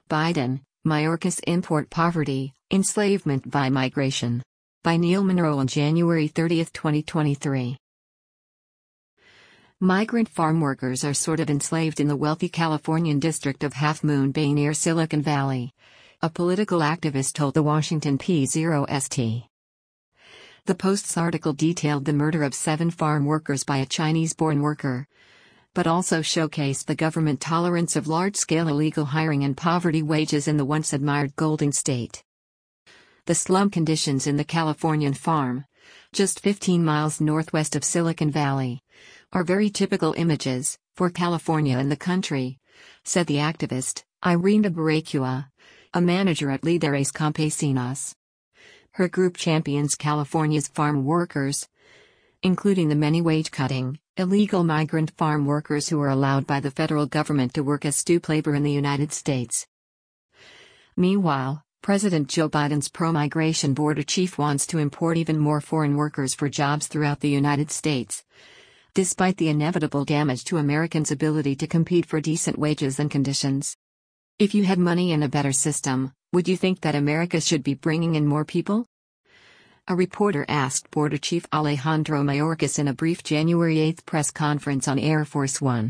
Biden, Mayorkas import poverty, enslavement by migration. By Neil Monroe on January 30, 2023. Migrant farm workers are sort of enslaved in the wealthy Californian district of Half Moon Bay near Silicon Valley, a political activist told the Washington P0st. The Post's article detailed the murder of 7 farm workers by a Chinese-born worker, but also showcased the government tolerance of large-scale illegal hiring and poverty wages in the once-admired Golden State. The slum conditions in the Californian farm, just 15 miles northwest of Silicon Valley, are very typical images for California and the country, said the activist, Irina Baracua, a manager at Líderes Campesinos. Her group champions California's farm workers, including the many wage-cutting, illegal migrant farm workers who are allowed by the federal government to work as stoop labor in the United States. Meanwhile, President Joe Biden's pro-migration border chief wants to import even more foreign workers for jobs throughout the United States, despite the inevitable damage to Americans' ability to compete for decent wages and conditions. If you had money and a better system, would you think that America should be bringing in more people? A reporter asked Border Chief Alejandro Mayorkas in a brief January 8 press conference on Air Force One.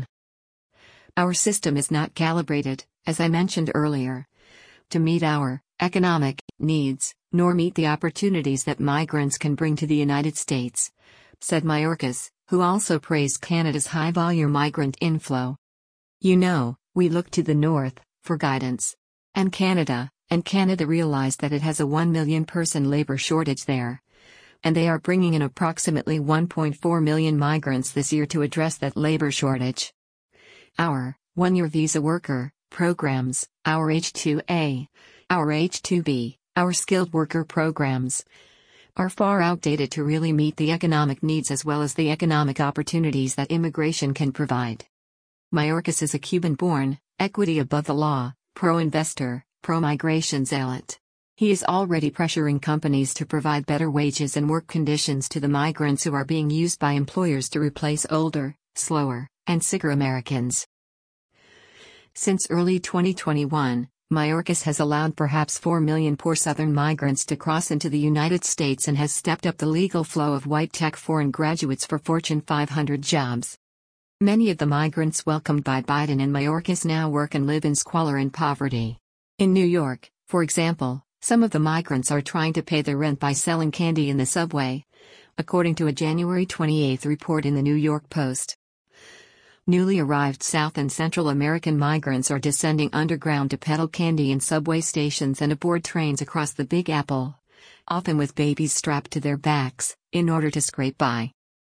Our system is not calibrated, as I mentioned earlier, to meet our economic needs, nor meet the opportunities that migrants can bring to the United States, said Mayorkas, who also praised Canada's high-volume migrant inflow. You know, we look to the north for guidance. And Canada realized that it has a 1 million person labor shortage there. And they are bringing in approximately 1.4 million migrants this year to address that labor shortage. Our one-year visa worker programs, our H-2A, our H-2B, our skilled worker programs are far outdated to really meet the economic needs as well as the economic opportunities that immigration can provide. Mayorkas is a Cuban-born, equity above the law, pro-investor, pro-migration zealot. He is already pressuring companies to provide better wages and work conditions to the migrants who are being used by employers to replace older, slower, and sicker Americans. Since early 2021, Mayorkas has allowed perhaps 4 million poor Southern migrants to cross into the United States and has stepped up the legal flow of white tech foreign graduates for Fortune 500 jobs. Many of the migrants welcomed by Biden and Mayorkas now work and live in squalor and poverty. In New York, for example, some of the migrants are trying to pay their rent by selling candy in the subway, according to a January 28 report in the New York Post. Newly arrived South and Central American migrants are descending underground to peddle candy in subway stations and aboard trains across the Big Apple, often with babies strapped to their backs, in order to scrape by.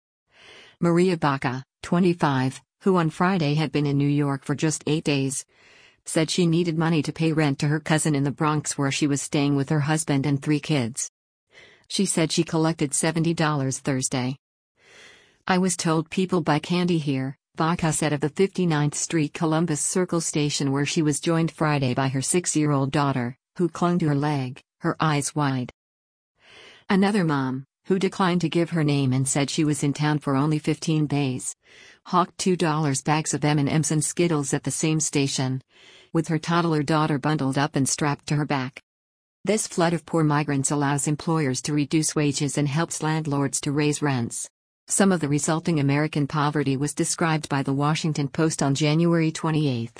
Maria Baca, 25, who on Friday had been in New York for just 8 days, said she needed money to pay rent to her cousin in the Bronx where she was staying with her husband and 3 kids. She said she collected $70 Thursday. I was told people buy candy here, Baca said of the 59th Street Columbus Circle station where she was joined Friday by her 6-year-old daughter, who clung to her leg, her eyes wide. Another mom, who declined to give her name and said she was in town for only 15 days, hawked $2 bags of M&Ms and Skittles at the same station, with her toddler daughter bundled up and strapped to her back. This flood of poor migrants allows employers to reduce wages and helps landlords to raise rents. Some of the resulting American poverty was described by the Washington Post on January 28.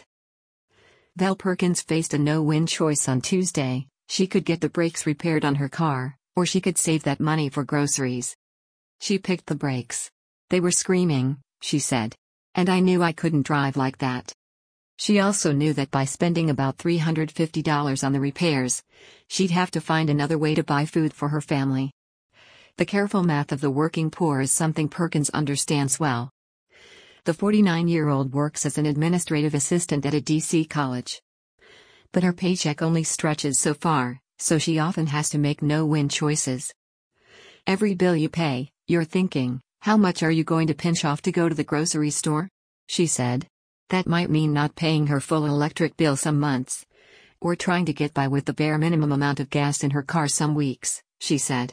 Val Perkins faced a no-win choice on Tuesday. She could get the brakes repaired on her car, or she could save that money for groceries. She picked the brakes. They were screaming, she said. And I knew I couldn't drive like that. She also knew that by spending about $350 on the repairs, she'd have to find another way to buy food for her family. The careful math of the working poor is something Perkins understands well. The 49-year-old works as an administrative assistant at a D.C. college. But her paycheck only stretches so far, so she often has to make no-win choices. Every bill you pay, you're thinking, how much are you going to pinch off to go to the grocery store? She said. That might mean not paying her full electric bill some months, or trying to get by with the bare minimum amount of gas in her car some weeks, she said.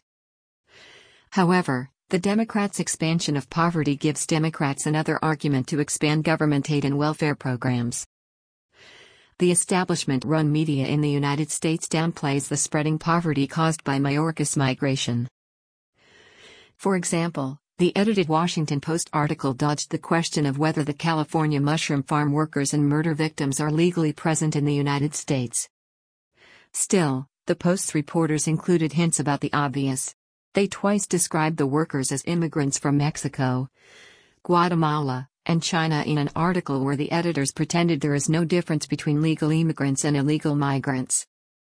However, the Democrats' expansion of poverty gives Democrats another argument to expand government aid and welfare programs. The establishment-run media in the United States downplays the spreading poverty caused by Mayorkas migration. For example, the edited Washington Post article dodged the question of whether the California mushroom farm workers and murder victims are legally present in the United States. Still, the Post's reporters included hints about the obvious. They twice described the workers as immigrants from Mexico, Guatemala, and China in an article where the editors pretended there is no difference between legal immigrants and illegal migrants.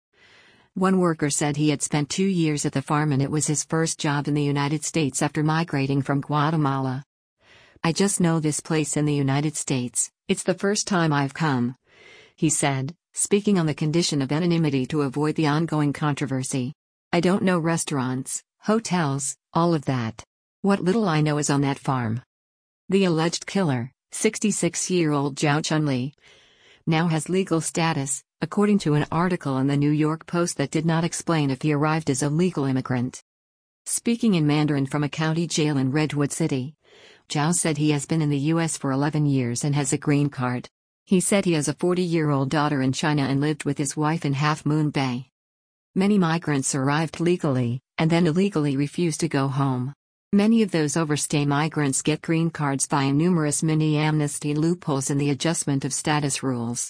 One worker said he had spent 2 years at the farm and it was his first job in the United States after migrating from Guatemala. "I just know this place in the United States, it's the first time I've come," he said, speaking on the condition of anonymity to avoid the ongoing controversy. "I don't know restaurants, hotels, all of that. What little I know is on that farm." The alleged killer, 66-year-old Zhao Chunli, now has legal status, according to an article in the New York Post that did not explain if he arrived as a legal immigrant. Speaking in Mandarin from a county jail in Redwood City, Zhao said he has been in the U.S. for 11 years and has a green card. He said he has a 40-year-old daughter in China and lived with his wife in Half Moon Bay. Many migrants arrived legally, and then illegally refused to go home. Many of those overstay migrants get green cards via numerous mini-amnesty loopholes in the adjustment of status rules.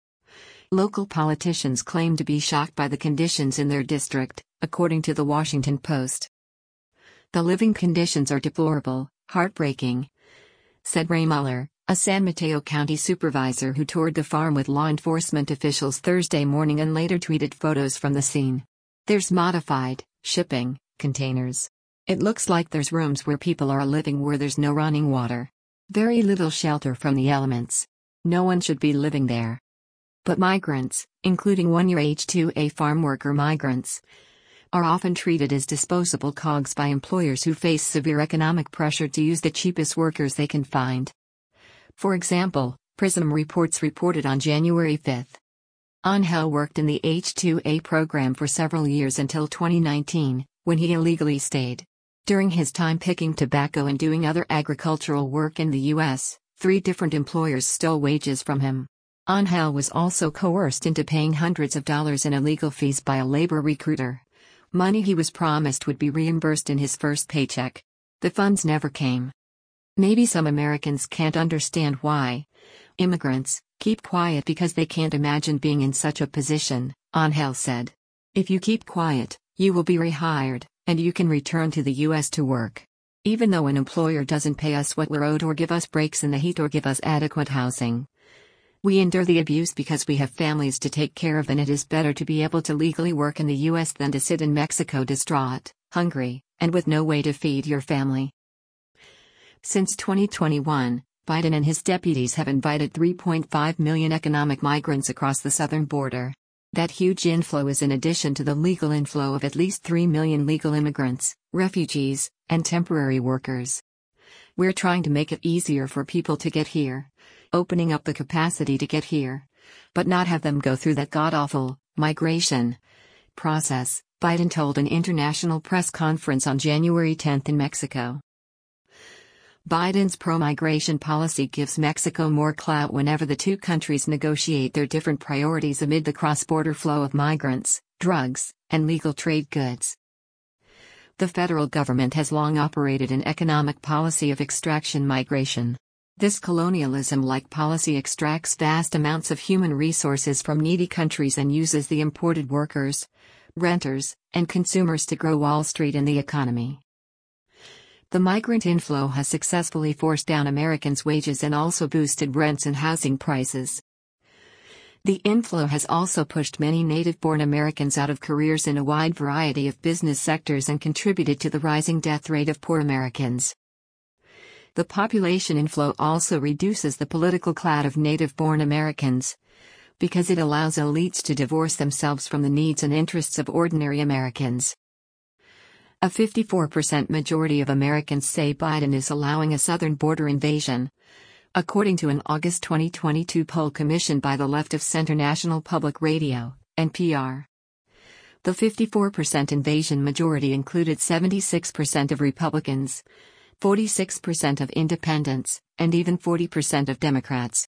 Local politicians claim to be shocked by the conditions in their district, according to the Washington Post. "The living conditions are deplorable, heartbreaking," said Ray Muller, a San Mateo County supervisor who toured the farm with law enforcement officials Thursday morning and later tweeted photos from the scene. "There's modified shipping containers. It looks like there's rooms where people are living where there's no running water. Very little shelter from the elements. No one should be living there." But migrants, including one-year H-2A farm worker migrants, are often treated as disposable cogs by employers who face severe economic pressure to use the cheapest workers they can find. For example, PRISM Reports reported on January 5. Angel worked in the H-2A program for several years until 2019, when he illegally stayed. During his time picking tobacco and doing other agricultural work in the U.S., 3 different employers stole wages from him. Angel was also coerced into paying hundreds of dollars in illegal fees by a labor recruiter. Money he was promised would be reimbursed in his first paycheck. The funds never came. "Maybe some Americans can't understand why immigrants keep quiet because they can't imagine being in such a position," Angel said. "If you keep quiet, you will be rehired, and you can return to the U.S. to work. Even though an employer doesn't pay us what we're owed or give us breaks in the heat or give us adequate housing. We endure the abuse because we have families to take care of, and it is better to be able to legally work in the U.S. than to sit in Mexico distraught, hungry, and with no way to feed your family." Since 2021, Biden and his deputies have invited 3.5 million economic migrants across the southern border. That huge inflow is in addition to the legal inflow of at least 3 million legal immigrants, refugees, and temporary workers. "We're trying to make it easier for people to get here, opening up the capacity to get here, but not have them go through that god-awful migration process," Biden told an international press conference on January 10 in Mexico. Biden's pro-migration policy gives Mexico more clout whenever the two countries negotiate their different priorities amid the cross-border flow of migrants, drugs, and legal trade goods. The federal government has long operated an economic policy of extraction migration. This colonialism-like policy extracts vast amounts of human resources from needy countries and uses the imported workers, renters, and consumers to grow Wall Street and the economy. The migrant inflow has successfully forced down Americans' wages and also boosted rents and housing prices. The inflow has also pushed many native-born Americans out of careers in a wide variety of business sectors and contributed to the rising death rate of poor Americans. The population inflow also reduces the political clout of native-born Americans, because it allows elites to divorce themselves from the needs and interests of ordinary Americans. A 54% majority of Americans say Biden is allowing a southern border invasion, according to an August 2022 poll commissioned by the Left of Center National Public Radio, NPR. The 54% invasion majority included 76% of Republicans, 46% of independents, and even 40% of Democrats.